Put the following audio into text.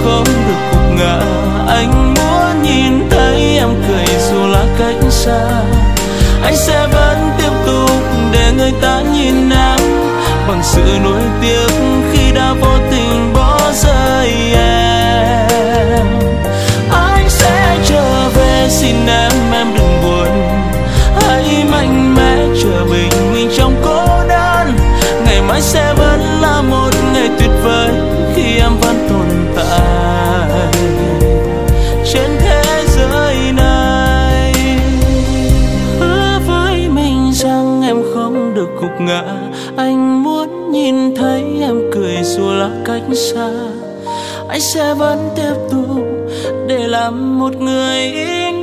không được gục ngã. Anh muốn nhìn thấy em cười dù là cách xa. Anh sẽ vẫn tiếp tục để người ta nhìn em bằng sự nuối tiếc khi đã vô tình bỏ rơi em. Anh sẽ trở về xin em đừng buồn. Hãy mạnh mẽ chờ bình minh trong cô đơn. Ngày mai sẽ vẫn là một ngày tuyệt vời khi em vẫn tồn tại trên thế giới này. Hứa với mình rằng em không được gục ngã. Anh muốn nhìn thấy em cười dù là cách xa. Anh sẽ vẫn tiếp tục để làm một người